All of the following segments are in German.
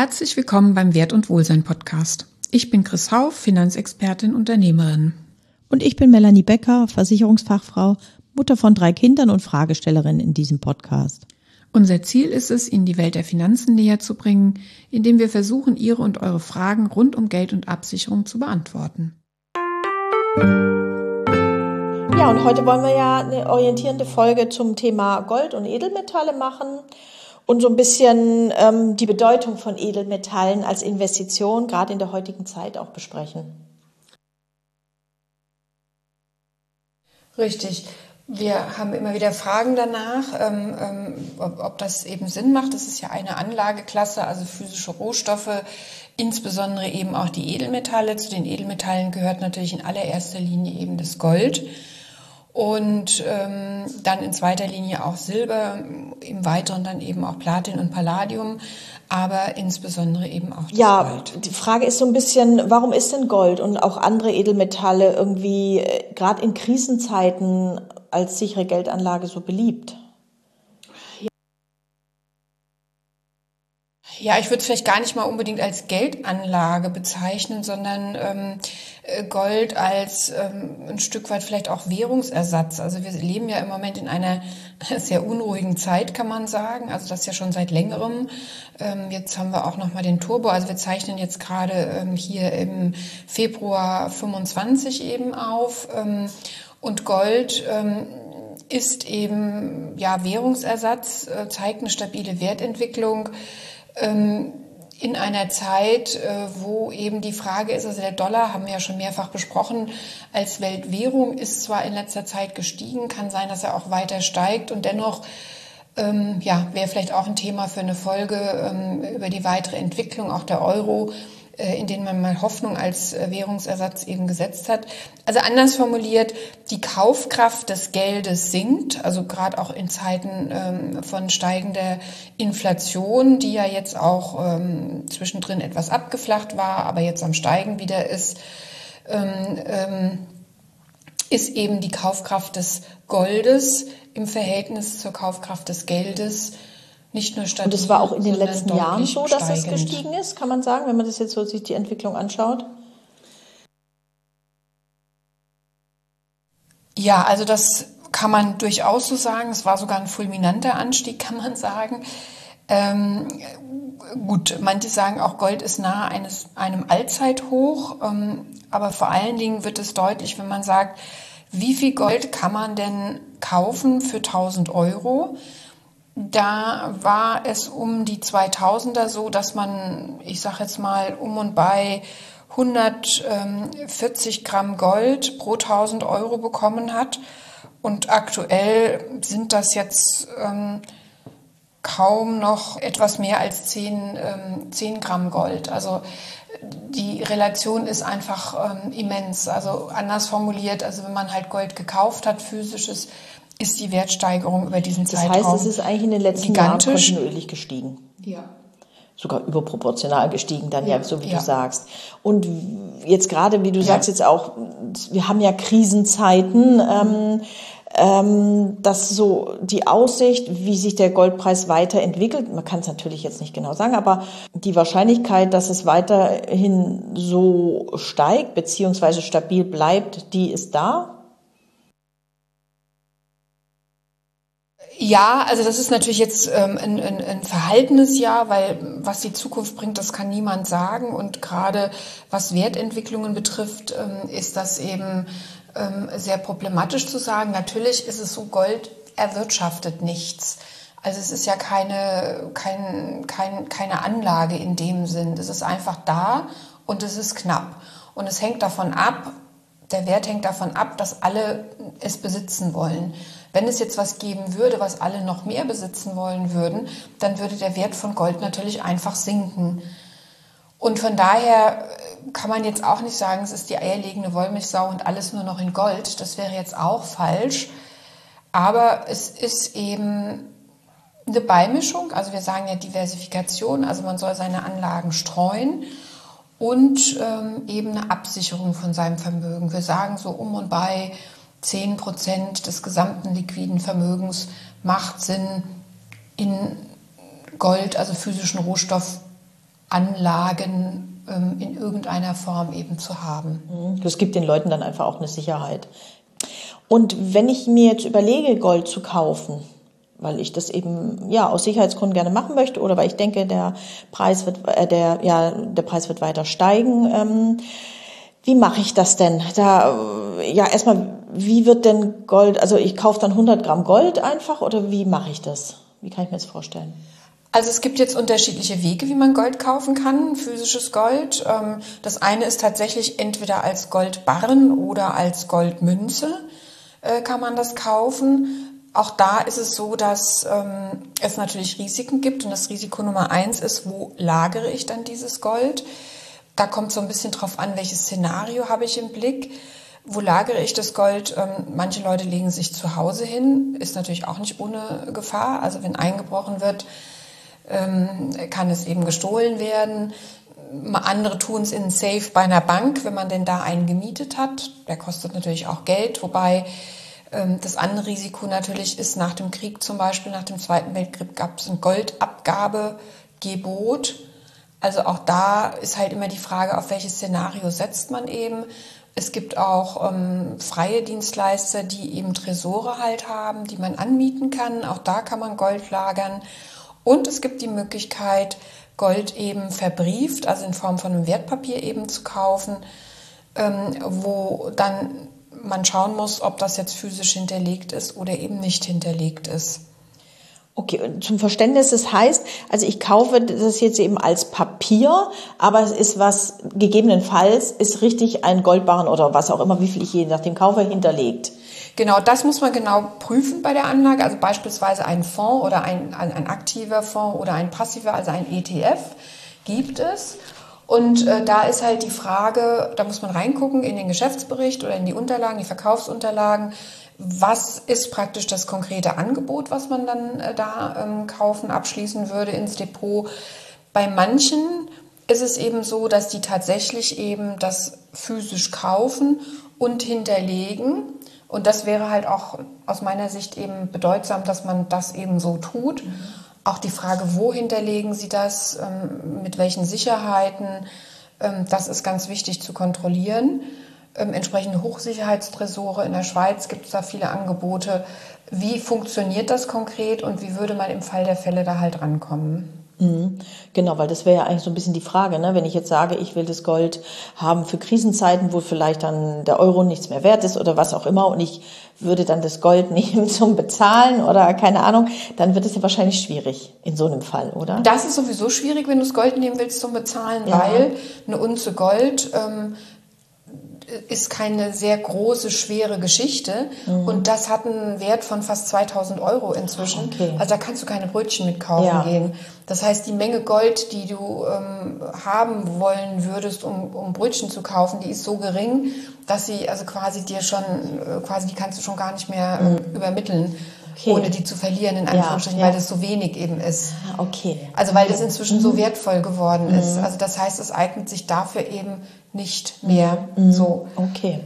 Herzlich willkommen beim Wert und Wohlsein Podcast. Ich bin Chris Hauff, Finanzexpertin, Unternehmerin. Und ich bin Melanie Becker, Versicherungsfachfrau, Mutter von 3 Kindern und Fragestellerin in diesem Podcast. Unser Ziel ist es, Ihnen die Welt der Finanzen näher zu bringen, indem wir versuchen, Ihre und eure Fragen rund um Geld und Absicherung zu beantworten. Ja, und heute wollen wir ja eine orientierende Folge zum Thema Gold und Edelmetalle machen und so ein bisschen die Bedeutung von Edelmetallen als Investition, gerade in der heutigen Zeit, auch besprechen. Richtig. Wir haben immer wieder Fragen danach, ob das eben Sinn macht. Das ist ja eine Anlageklasse, also physische Rohstoffe, insbesondere eben auch die Edelmetalle. Zu den Edelmetallen gehört natürlich in allererster Linie eben das Gold und dann in zweiter Linie auch Silber, im Weiteren dann eben auch Platin und Palladium, aber insbesondere eben auch das Gold. Ja, die Frage ist so ein bisschen, warum ist denn Gold und auch andere Edelmetalle irgendwie gerade in Krisenzeiten als sichere Geldanlage so beliebt? Ja, ich würde es vielleicht gar nicht mal unbedingt als Geldanlage bezeichnen, sondern Gold als ein Stück weit vielleicht auch Währungsersatz. Also wir leben ja im Moment in einer sehr unruhigen Zeit, kann man sagen. Also das ja schon seit längerem. Jetzt haben wir auch nochmal den Turbo. Also wir zeichnen jetzt gerade hier im Februar 25 eben auf. Und Gold ist eben ja Währungsersatz, zeigt eine stabile Wertentwicklung in einer Zeit, wo eben die Frage ist, also der Dollar, haben wir ja schon mehrfach besprochen, als Weltwährung ist zwar in letzter Zeit gestiegen, kann sein, dass er auch weiter steigt und dennoch wäre vielleicht auch ein Thema für eine Folge über die weitere Entwicklung, auch der Euro, in denen man mal Hoffnung als Währungsersatz eben gesetzt hat. Also anders formuliert, die Kaufkraft des Geldes sinkt, also gerade auch in Zeiten von steigender Inflation, die ja jetzt auch zwischendrin etwas abgeflacht war, aber jetzt am Steigen wieder ist eben die Kaufkraft des Goldes im Verhältnis zur Kaufkraft des Geldes nicht nur stabil, und es war auch in den letzten Jahren so, dass steigend. es gestiegen ist, kann man sagen, wenn man das jetzt so sich die Entwicklung anschaut? Ja, also das kann man durchaus so sagen. Es war sogar ein fulminanter Anstieg, kann man sagen. Gut, manche sagen auch, Gold ist nahe einem Allzeithoch, aber vor allen Dingen wird es deutlich, wenn man sagt, wie viel Gold kann man denn kaufen für 1.000 Euro? Da war es um die 2000er so, dass man, ich sage jetzt mal, um und bei 140 Gramm Gold pro 1.000 Euro bekommen hat. Und aktuell sind das jetzt kaum noch etwas mehr als 10 Gramm Gold. Also die Relation ist einfach immens. Also anders formuliert, also wenn man halt Gold gekauft hat, physisches, ist die Wertsteigerung über diesen Zeitraum gigantisch. Das heißt, es ist eigentlich in den letzten Jahren kontinuierlich gestiegen. Ja. Sogar überproportional gestiegen dann, ja so wie du sagst. Und jetzt gerade, wie du sagst, jetzt auch, wir haben ja Krisenzeiten, dass so die Aussicht, wie sich der Goldpreis weiterentwickelt, man kann es natürlich jetzt nicht genau sagen, aber die Wahrscheinlichkeit, dass es weiterhin so steigt, beziehungsweise stabil bleibt, die ist da. Ja, also das ist natürlich jetzt ein verhaltenes Jahr, weil was die Zukunft bringt, das kann niemand sagen. Und gerade was Wertentwicklungen betrifft, ist das eben sehr problematisch zu sagen. Natürlich ist es so, Gold erwirtschaftet nichts. Also es ist ja keine Anlage in dem Sinn. Es ist einfach da und es ist knapp. Und es hängt davon ab, der Wert hängt davon ab, dass alle es besitzen wollen. Wenn es jetzt was geben würde, was alle noch mehr besitzen wollen würden, dann würde der Wert von Gold natürlich einfach sinken. Und von daher kann man jetzt auch nicht sagen, es ist die eierlegende Wollmilchsau und alles nur noch in Gold. Das wäre jetzt auch falsch. Aber es ist eben eine Beimischung. Also wir sagen ja Diversifikation, also man soll seine Anlagen streuen und eben eine Absicherung von seinem Vermögen. Wir sagen so um und bei 10% des gesamten liquiden Vermögens macht Sinn in Gold, also physischen Rohstoff, Anlagen in irgendeiner Form eben zu haben. Das gibt den Leuten dann einfach auch eine Sicherheit. Und wenn ich mir jetzt überlege, Gold zu kaufen, weil ich das eben aus Sicherheitsgründen gerne machen möchte oder weil ich denke, der Preis wird weiter steigen. Wie mache ich das denn? Erstmal, wie wird denn Gold? Also ich kaufe dann 100 Gramm Gold einfach oder wie mache ich das? Wie kann ich mir das vorstellen? Also es gibt jetzt unterschiedliche Wege, wie man Gold kaufen kann, physisches Gold. Das eine ist tatsächlich entweder als Goldbarren oder als Goldmünze kann man das kaufen. Auch da ist es so, dass es natürlich Risiken gibt und das Risiko Nummer 1 ist, wo lagere ich dann dieses Gold? Da kommt so ein bisschen drauf an, welches Szenario habe ich im Blick. Wo lagere ich das Gold? Manche Leute legen sich zu Hause hin, ist natürlich auch nicht ohne Gefahr. Also wenn eingebrochen wird, kann es eben gestohlen werden. Andere tun es in einen Safe bei einer Bank, wenn man denn da einen gemietet hat. Der kostet natürlich auch Geld, wobei das andere Risiko natürlich ist, nach dem Krieg zum Beispiel, nach dem Zweiten Weltkrieg gab es ein Goldabgabegebot. Also auch da ist halt immer die Frage, auf welches Szenario setzt man eben. Es gibt auch freie Dienstleister, die eben Tresore halt haben, die man anmieten kann. Auch da kann man Gold lagern. Und es gibt die Möglichkeit, Gold eben verbrieft, also in Form von einem Wertpapier eben zu kaufen, wo dann man schauen muss, ob das jetzt physisch hinterlegt ist oder eben nicht hinterlegt ist. Okay, und zum Verständnis, das heißt, also ich kaufe das jetzt eben als Papier, aber es ist was, gegebenenfalls ist richtig ein Goldbarren oder was auch immer, wie viel ich je nach dem kaufe, hinterlegt. Genau, das muss man genau prüfen bei der Anlage, also beispielsweise ein Fonds oder ein aktiver Fonds oder ein passiver, also ein ETF gibt es. Und da ist halt die Frage, da muss man reingucken in den Geschäftsbericht oder in die Unterlagen, die Verkaufsunterlagen. Was ist praktisch das konkrete Angebot, was man dann abschließen würde ins Depot? Bei manchen ist es eben so, dass die tatsächlich eben das physisch kaufen und hinterlegen. Und das wäre halt auch aus meiner Sicht eben bedeutsam, dass man das eben so tut. Auch die Frage, wo hinterlegen Sie das, mit welchen Sicherheiten, das ist ganz wichtig zu kontrollieren. Entsprechende Hochsicherheitstresore in der Schweiz gibt es da viele Angebote. Wie funktioniert das konkret und wie würde man im Fall der Fälle da halt rankommen? Genau, weil das wäre ja eigentlich so ein bisschen die Frage, ne? Wenn ich jetzt sage, ich will das Gold haben für Krisenzeiten, wo vielleicht dann der Euro nichts mehr wert ist oder was auch immer und ich würde dann das Gold nehmen zum Bezahlen oder keine Ahnung, dann wird es ja wahrscheinlich schwierig in so einem Fall, oder? Das ist sowieso schwierig, wenn du das Gold nehmen willst zum Bezahlen, weil eine Unze Gold ist keine sehr große, schwere Geschichte und das hat einen Wert von fast 2.000 Euro inzwischen. Okay. Also da kannst du keine Brötchen mit kaufen gehen. Das heißt, die Menge Gold, die du haben wollen würdest, um Brötchen zu kaufen, die ist so gering, dass sie also quasi die kannst du schon gar nicht mehr übermitteln. Okay. Ohne die zu verlieren, in Anführungsstrichen, weil das so wenig eben ist. Okay. Also weil das inzwischen so wertvoll geworden ist. Also das heißt, es eignet sich dafür eben nicht mehr so. Okay.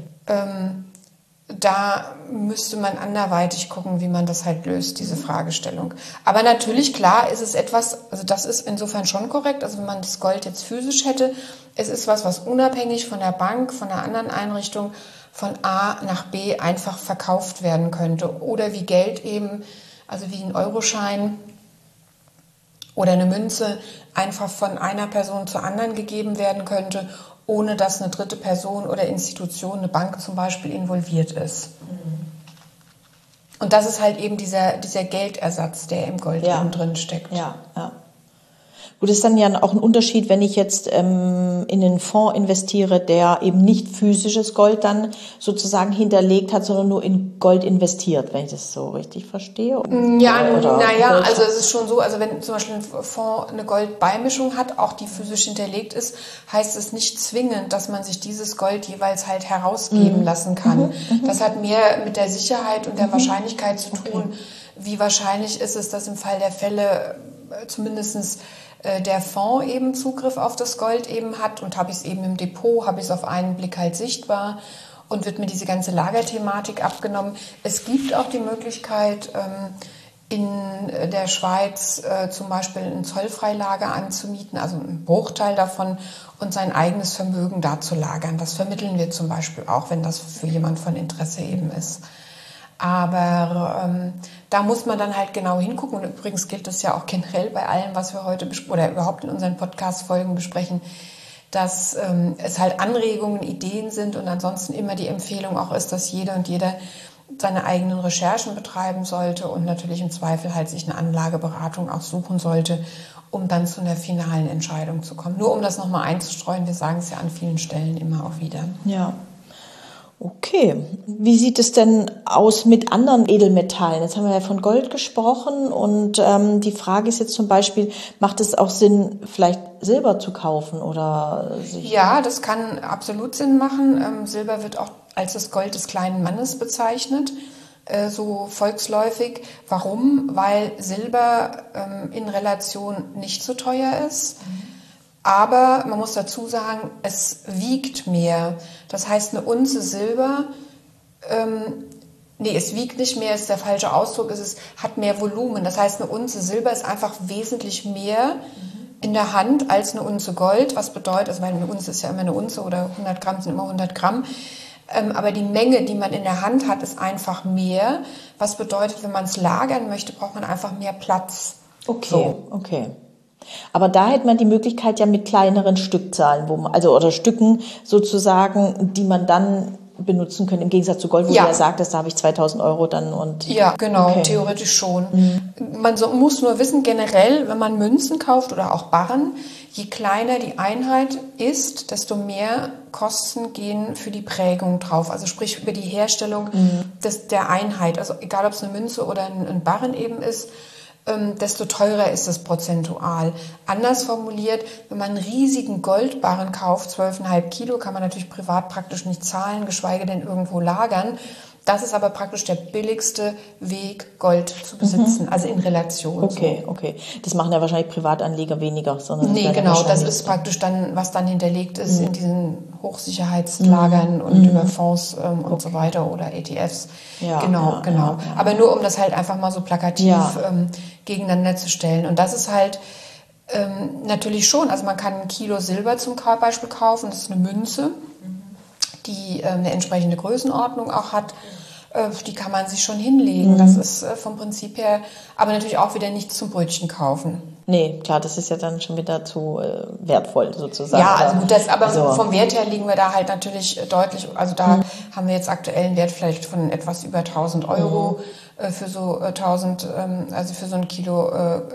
Da müsste man anderweitig gucken, wie man das halt löst, diese Fragestellung. Aber natürlich, klar, ist es etwas, also das ist insofern schon korrekt, also wenn man das Gold jetzt physisch hätte, es ist was unabhängig von der Bank, von einer anderen Einrichtung, von A nach B einfach verkauft werden könnte. Oder wie Geld eben, also wie ein Euroschein oder eine Münze, einfach von einer Person zur anderen gegeben werden könnte, ohne dass eine dritte Person oder Institution, eine Bank zum Beispiel, involviert ist. Und das ist halt eben dieser Geldersatz, der im Gold eben drin steckt. Ja. Gut, das ist dann ja auch ein Unterschied, wenn ich jetzt in einen Fonds investiere, der eben nicht physisches Gold dann sozusagen hinterlegt hat, sondern nur in Gold investiert, wenn ich das so richtig verstehe. Also es ist schon so, also wenn zum Beispiel ein Fonds eine Goldbeimischung hat, auch die physisch hinterlegt ist, heißt es nicht zwingend, dass man sich dieses Gold jeweils halt herausgeben lassen kann. Das hat mehr mit der Sicherheit und der Wahrscheinlichkeit zu tun. Wie wahrscheinlich ist es, dass im Fall der Fälle zumindestens der Fonds eben Zugriff auf das Gold eben hat und habe ich es eben im Depot, habe ich es auf einen Blick halt sichtbar und wird mir diese ganze Lagerthematik abgenommen. Es gibt auch die Möglichkeit, in der Schweiz zum Beispiel ein Zollfreilager anzumieten, also einen Bruchteil davon, und sein eigenes Vermögen da zu lagern. Das vermitteln wir zum Beispiel auch, wenn das für jemand von Interesse eben ist. Aber da muss man dann halt genau hingucken. Und übrigens gilt das ja auch generell bei allem, was wir heute oder überhaupt in unseren Podcast-Folgen besprechen, dass es halt Anregungen, Ideen sind und ansonsten immer die Empfehlung auch ist, dass jede und jeder seine eigenen Recherchen betreiben sollte und natürlich im Zweifel halt sich eine Anlageberatung auch suchen sollte, um dann zu einer finalen Entscheidung zu kommen. Nur um das nochmal einzustreuen, wir sagen es ja an vielen Stellen immer auch wieder. Ja. Okay. Wie sieht es denn aus mit anderen Edelmetallen? Jetzt haben wir ja von Gold gesprochen und die Frage ist jetzt zum Beispiel, macht es auch Sinn, vielleicht Silber zu kaufen oder? Ja, das kann absolut Sinn machen. Silber wird auch als das Gold des kleinen Mannes bezeichnet, so volksläufig. Warum? Weil Silber in Relation nicht so teuer ist. Aber man muss dazu sagen, es wiegt mehr. Das heißt, eine Unze Silber, es wiegt nicht mehr, ist der falsche Ausdruck, es hat mehr Volumen. Das heißt, eine Unze Silber ist einfach wesentlich mehr in der Hand als eine Unze Gold. Was bedeutet, also eine Unze ist ja immer eine Unze oder 100 Gramm sind immer 100 Gramm. Aber die Menge, die man in der Hand hat, ist einfach mehr. Was bedeutet, wenn man es lagern möchte, braucht man einfach mehr Platz. Okay. Aber da hätte man die Möglichkeit ja mit kleineren Stückzahlen, oder Stücken sozusagen, die man dann benutzen können, im Gegensatz zu Gold, wo du ja sagtest, da habe ich 2.000 Euro dann und... Ja, genau, theoretisch schon. Man muss nur wissen, generell, wenn man Münzen kauft oder auch Barren, je kleiner die Einheit ist, desto mehr Kosten gehen für die Prägung drauf. Also sprich über die Herstellung der Einheit. Also egal, ob es eine Münze oder ein Barren eben ist, desto teurer ist es prozentual. Anders formuliert, wenn man einen riesigen Goldbarren kauft, 12,5 Kilo, kann man natürlich privat praktisch nicht zahlen, geschweige denn irgendwo lagern. Das ist aber praktisch der billigste Weg, Gold zu besitzen, also in Relation. Okay. Das machen ja wahrscheinlich Privatanleger weniger. Sondern das ist praktisch dann, was dann hinterlegt ist in diesen Hochsicherheitslagern und über Fonds und so weiter oder ETFs. Ja, genau. Aber nur, um das halt einfach mal so plakativ gegeneinander zu stellen. Und das ist halt natürlich schon, also man kann 1 Kilo Silber zum Beispiel kaufen, das ist eine Münze, die eine entsprechende Größenordnung auch hat, die kann man sich schon hinlegen. Das ist vom Prinzip her, aber natürlich auch wieder nichts zum Brötchen kaufen. Nee, klar, das ist ja dann schon wieder zu wertvoll sozusagen. Ja, also gut, vom Wert her liegen wir da halt natürlich deutlich, also da haben wir jetzt aktuell einen Wert vielleicht von etwas über 1.000 Euro für so 1.000, also für so 1 Kilo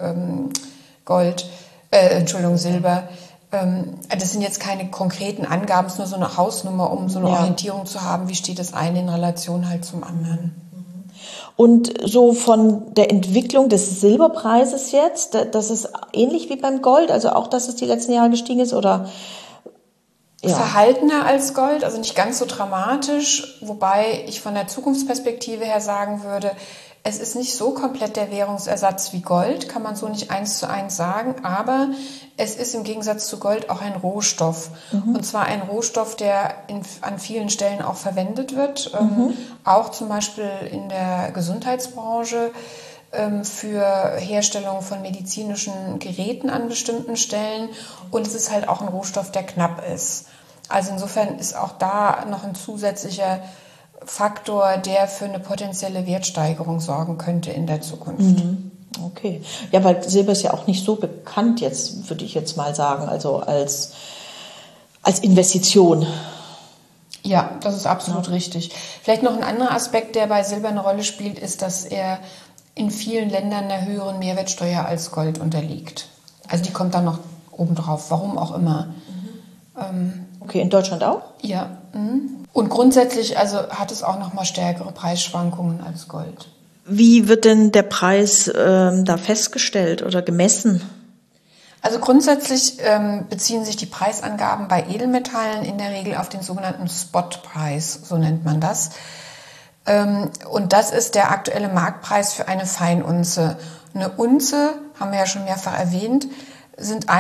Silber. Das sind jetzt keine konkreten Angaben, es ist nur so eine Hausnummer, um so eine Orientierung zu haben, wie steht das eine in Relation halt zum anderen. Und so von der Entwicklung des Silberpreises jetzt, das ist ähnlich wie beim Gold, also auch, dass es die letzten Jahre gestiegen ist, oder? Ja. Verhaltener als Gold, also nicht ganz so dramatisch, wobei ich von der Zukunftsperspektive her sagen würde, es ist nicht so komplett der Währungsersatz wie Gold, kann man so nicht 1:1 sagen, aber es ist im Gegensatz zu Gold auch ein Rohstoff. Und zwar ein Rohstoff, der an vielen Stellen auch verwendet wird, auch zum Beispiel in der Gesundheitsbranche, für Herstellung von medizinischen Geräten an bestimmten Stellen. Und es ist halt auch ein Rohstoff, der knapp ist. Also insofern ist auch da noch ein zusätzlicher Faktor, der für eine potenzielle Wertsteigerung sorgen könnte in der Zukunft. Okay. Ja, weil Silber ist ja auch nicht so bekannt jetzt, würde ich jetzt mal sagen, also als Investition. Ja, das ist absolut richtig. Vielleicht noch ein anderer Aspekt, der bei Silber eine Rolle spielt, ist, dass er in vielen Ländern einer höheren Mehrwertsteuer als Gold unterliegt. Also die kommt dann noch obendrauf, warum auch immer. Okay, in Deutschland auch? Ja. Und grundsätzlich hat es auch noch mal stärkere Preisschwankungen als Gold. Wie wird denn der Preis da festgestellt oder gemessen? Also grundsätzlich beziehen sich die Preisangaben bei Edelmetallen in der Regel auf den sogenannten Spotpreis, so nennt man das. Und das ist der aktuelle Marktpreis für eine Feinunze. Eine Unze, haben wir ja schon mehrfach erwähnt, sind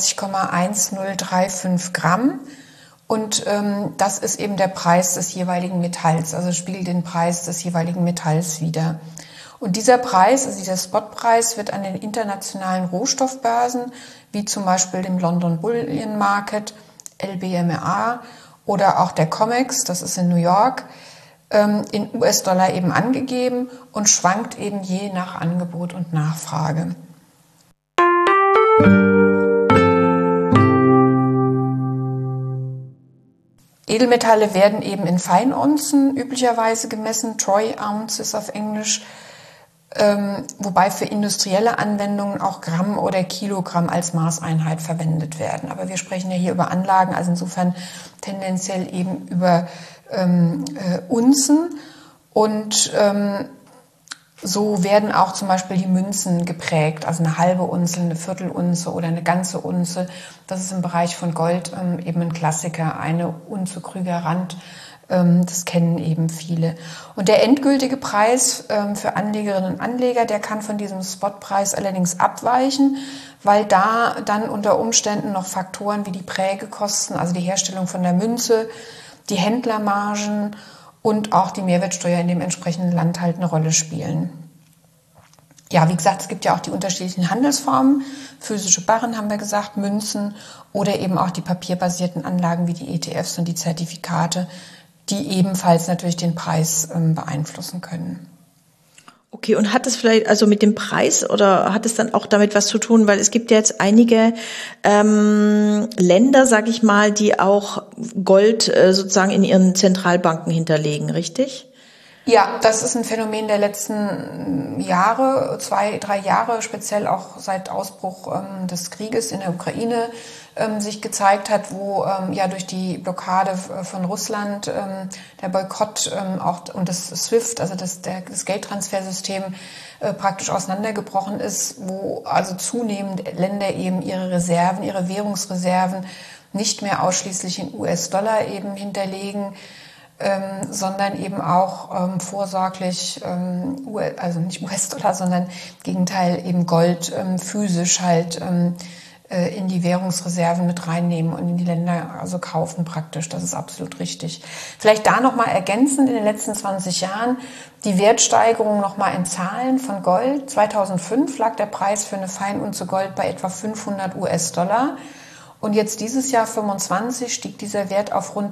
31,1035 Gramm. Und das ist eben der Preis des jeweiligen Metalls, also spiegelt den Preis des jeweiligen Metalls wider. Und dieser Preis, also dieser Spotpreis, wird an den internationalen Rohstoffbörsen, wie zum Beispiel dem London Bullion Market, LBMA oder auch der COMEX, das ist in New York, in US-Dollar eben angegeben und schwankt eben je nach Angebot und Nachfrage. Edelmetalle werden eben in Feinunzen üblicherweise gemessen, Troy Ounces auf Englisch, wobei für industrielle Anwendungen auch Gramm oder Kilogramm als Maßeinheit verwendet werden. Aber wir sprechen ja hier über Anlagen, also insofern tendenziell eben über Unzen. Und so werden auch zum Beispiel die Münzen geprägt, also eine halbe Unze, eine Viertelunze oder eine ganze Unze. Das ist im Bereich von Gold eben ein Klassiker, eine Unze Krüger Rand. Das kennen eben viele. Und der endgültige Preis für Anlegerinnen und Anleger, der kann von diesem Spotpreis allerdings abweichen, weil da dann unter Umständen noch Faktoren wie die Prägekosten, also die Herstellung von der Münze, die Händlermargen und auch die Mehrwertsteuer in dem entsprechenden Land halt eine Rolle spielen. Ja, wie gesagt, es gibt ja auch die unterschiedlichen Handelsformen, physische Barren haben wir gesagt, Münzen oder eben auch die papierbasierten Anlagen wie die ETFs und die Zertifikate, die ebenfalls natürlich den Preis beeinflussen können. Okay, und hat es vielleicht also mit dem Preis oder hat es dann auch damit was zu tun, weil es gibt ja jetzt einige Länder, sag ich mal, die auch Gold sozusagen in ihren Zentralbanken hinterlegen, richtig? Ja, das ist ein Phänomen der letzten Jahre, 2-3 Jahre, speziell auch seit Ausbruch des Krieges in der Ukraine sich gezeigt hat, wo ja durch die Blockade von Russland der Boykott auch und das SWIFT, also das Geldtransfersystem praktisch auseinandergebrochen ist, wo also zunehmend Länder eben ihre Reserven, ihre Währungsreserven nicht mehr ausschließlich in US-Dollar eben hinterlegen, sondern eben auch vorsorglich, also nicht US-Dollar, sondern im Gegenteil eben Gold physisch halt in die Währungsreserven mit reinnehmen und in die Länder also kaufen praktisch. Das ist absolut richtig. Vielleicht da nochmal ergänzend in den letzten 20 Jahren die Wertsteigerung nochmal in Zahlen von Gold. 2005 lag der Preis für eine Feinunze Gold bei etwa 500 US-Dollar. Und jetzt dieses Jahr 25 stieg dieser Wert auf rund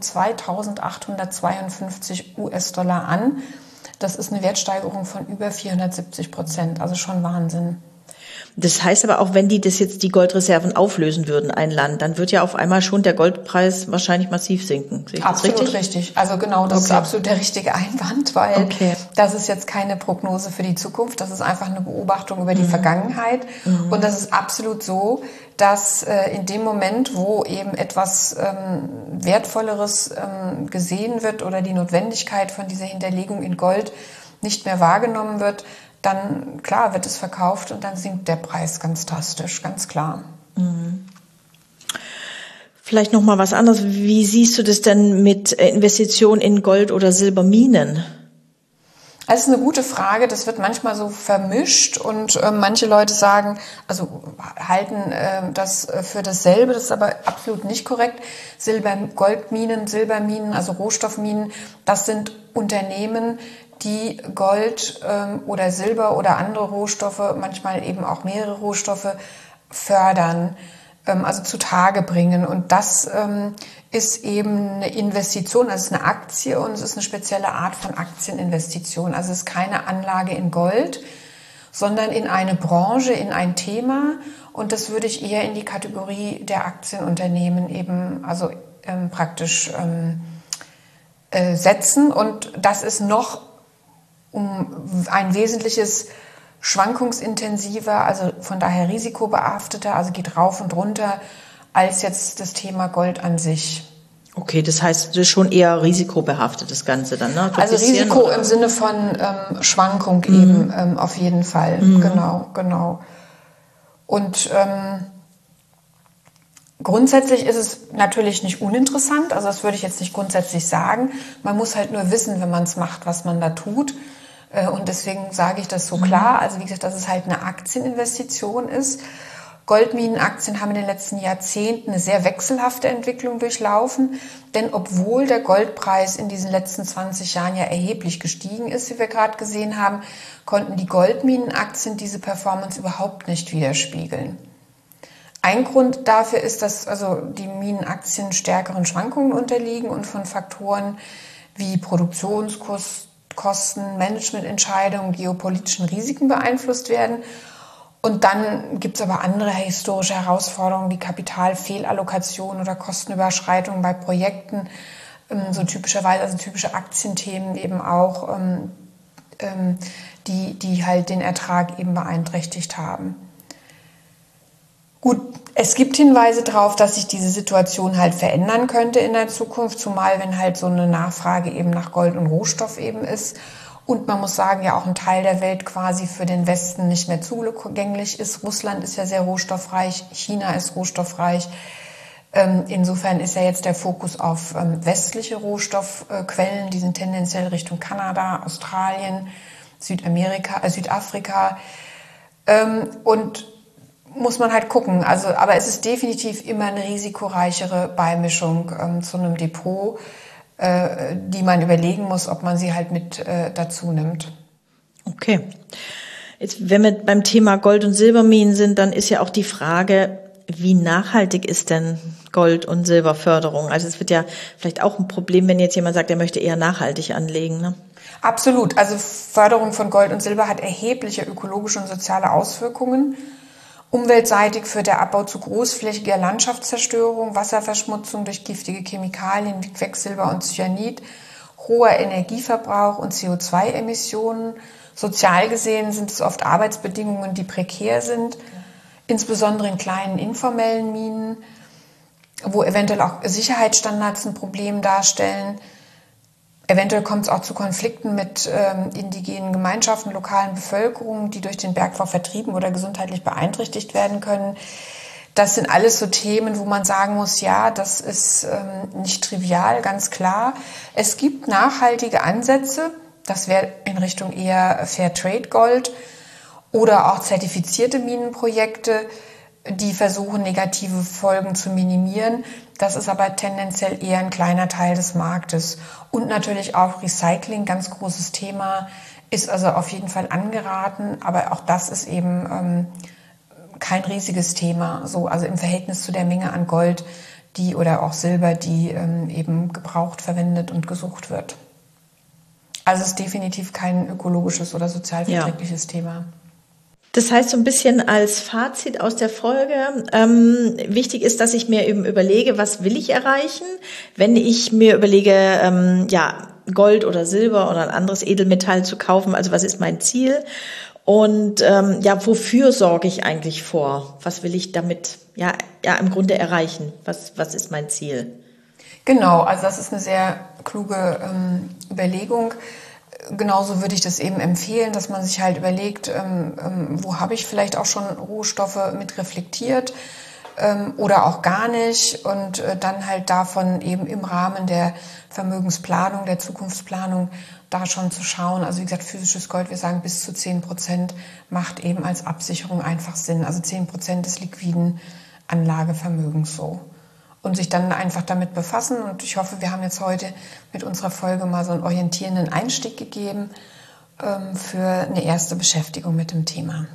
2.852 US-Dollar an. Das ist eine Wertsteigerung von über 470%, also schon Wahnsinn. Das heißt aber auch, wenn die Goldreserven auflösen würden, ein Land, dann wird ja auf einmal schon der Goldpreis wahrscheinlich massiv sinken. Sehe ich das richtig? Absolut richtig. Also genau, das ist absolut der richtige Einwand, weil das ist jetzt keine Prognose für die Zukunft, das ist einfach eine Beobachtung über die Vergangenheit. Und das ist absolut so, dass in dem Moment, wo eben etwas Wertvolleres gesehen wird oder die Notwendigkeit von dieser Hinterlegung in Gold nicht mehr wahrgenommen wird, dann, klar, wird es verkauft und dann sinkt der Preis ganz drastisch, ganz klar. Vielleicht noch mal was anderes. Wie siehst du das denn mit Investitionen in Gold- oder Silberminen? Das ist eine gute Frage. Das wird manchmal so vermischt und manche Leute sagen, also halten das für dasselbe. Das ist aber absolut nicht korrekt. Goldminen, Silberminen, also Rohstoffminen, das sind Unternehmen, die Gold oder Silber oder andere Rohstoffe, manchmal eben auch mehrere Rohstoffe fördern, also zutage bringen. Und das ist eben eine Investition, also es ist eine Aktie und es ist eine spezielle Art von Aktieninvestition. Also es ist keine Anlage in Gold, sondern in eine Branche, in ein Thema. Und das würde ich eher in die Kategorie der Aktienunternehmen eben, also praktisch setzen. Und das ist noch um ein wesentliches schwankungsintensiver, also von daher risikobehafteter, also geht rauf und runter, als jetzt das Thema Gold an sich. Okay, das heißt, das ist schon eher risikobehaftet, das Ganze dann, ne? Also Risiko im Sinne von Schwankung eben auf jeden Fall, genau. Und grundsätzlich ist es natürlich nicht uninteressant, also das würde ich jetzt nicht grundsätzlich sagen. Man muss halt nur wissen, wenn man es macht, was man da tut. Und deswegen sage ich das so klar. Also wie gesagt, dass es halt eine Aktieninvestition ist. Goldminenaktien haben in den letzten Jahrzehnten eine sehr wechselhafte Entwicklung durchlaufen, denn obwohl der Goldpreis in diesen letzten 20 Jahren ja erheblich gestiegen ist, wie wir gerade gesehen haben, konnten die Goldminenaktien diese Performance überhaupt nicht widerspiegeln. Ein Grund dafür ist, dass also die Minenaktien stärkeren Schwankungen unterliegen und von Faktoren wie Produktionskosten, Managemententscheidungen, geopolitischen Risiken beeinflusst werden. Und dann gibt es aber andere historische Herausforderungen wie Kapitalfehlallokation oder Kostenüberschreitungen bei Projekten, so typische Aktienthemen eben auch, die halt den Ertrag eben beeinträchtigt haben. Gut, es gibt Hinweise darauf, dass sich diese Situation halt verändern könnte in der Zukunft, zumal wenn halt so eine Nachfrage eben nach Gold und Rohstoff eben ist. Und man muss sagen, ja auch ein Teil der Welt quasi für den Westen nicht mehr zugänglich ist. Russland ist ja sehr rohstoffreich, China ist rohstoffreich. Insofern ist ja jetzt der Fokus auf westliche Rohstoffquellen, die sind tendenziell Richtung Kanada, Australien, Südafrika. Und muss man halt gucken. Also, aber es ist definitiv immer eine risikoreichere Beimischung zu einem Depot, die man überlegen muss, ob man sie halt mit dazu nimmt. Okay. Jetzt, wenn wir beim Thema Gold- und Silberminen sind, dann ist ja auch die Frage, wie nachhaltig ist denn Gold- und Silberförderung? Also es wird ja vielleicht auch ein Problem, wenn jetzt jemand sagt, er möchte eher nachhaltig anlegen, ne? Absolut. Also Förderung von Gold und Silber hat erhebliche ökologische und soziale Auswirkungen. Umweltseitig führt der Abbau zu großflächiger Landschaftszerstörung, Wasserverschmutzung durch giftige Chemikalien wie Quecksilber und Cyanid, hoher Energieverbrauch und CO2-Emissionen. Sozial gesehen sind es oft Arbeitsbedingungen, die prekär sind, insbesondere in kleinen informellen Minen, wo eventuell auch Sicherheitsstandards ein Problem darstellen. Eventuell kommt es auch zu Konflikten mit indigenen Gemeinschaften, lokalen Bevölkerungen, die durch den Bergbau vertrieben oder gesundheitlich beeinträchtigt werden können. Das sind alles so Themen, wo man sagen muss, ja, das ist nicht trivial, ganz klar. Es gibt nachhaltige Ansätze, das wäre in Richtung eher Fairtrade Gold oder auch zertifizierte Minenprojekte, die versuchen, negative Folgen zu minimieren. Das ist aber tendenziell eher ein kleiner Teil des Marktes. Und natürlich auch Recycling, ganz großes Thema, ist also auf jeden Fall angeraten. Aber auch das ist eben kein riesiges Thema. So, also im Verhältnis zu der Menge an Gold, die oder auch Silber, die eben gebraucht, verwendet und gesucht wird. Also es ist definitiv kein ökologisches oder sozial verträgliches Thema. Das heißt so ein bisschen als Fazit aus der Folge, wichtig ist, dass ich mir eben überlege, was will ich erreichen, wenn ich mir überlege, Gold oder Silber oder ein anderes Edelmetall zu kaufen, also was ist mein Ziel und wofür sorge ich eigentlich vor, was will ich damit im Grunde erreichen, was ist mein Ziel? Genau, also das ist eine sehr kluge Überlegung. Genauso würde ich das eben empfehlen, dass man sich halt überlegt, wo habe ich vielleicht auch schon Rohstoffe mit reflektiert oder auch gar nicht und dann halt davon eben im Rahmen der Vermögensplanung, der Zukunftsplanung da schon zu schauen. Also wie gesagt, physisches Gold, wir sagen bis zu 10% macht eben als Absicherung einfach Sinn. Also 10% des liquiden Anlagevermögens so. Und sich dann einfach damit befassen. Und ich hoffe, wir haben jetzt heute mit unserer Folge mal so einen orientierenden Einstieg gegeben für eine erste Beschäftigung mit dem Thema.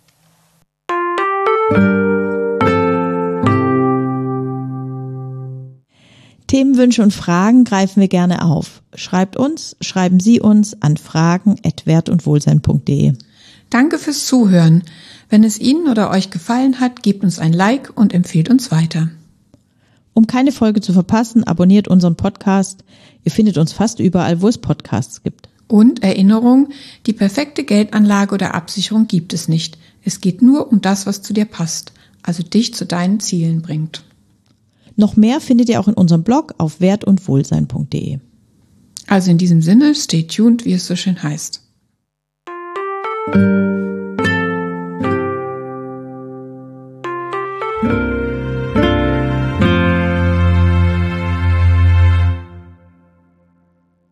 Themenwünsche und Fragen greifen wir gerne auf. Schreiben Sie uns an fragen@wertundwohlsein.de. Danke fürs Zuhören. Wenn es Ihnen oder euch gefallen hat, gebt uns ein Like und empfehlt uns weiter. Um keine Folge zu verpassen, abonniert unseren Podcast. Ihr findet uns fast überall, wo es Podcasts gibt. Und Erinnerung, die perfekte Geldanlage oder Absicherung gibt es nicht. Es geht nur um das, was zu dir passt, also dich zu deinen Zielen bringt. Noch mehr findet ihr auch in unserem Blog auf wertundwohlsein.de. Also in diesem Sinne, stay tuned, wie es so schön heißt.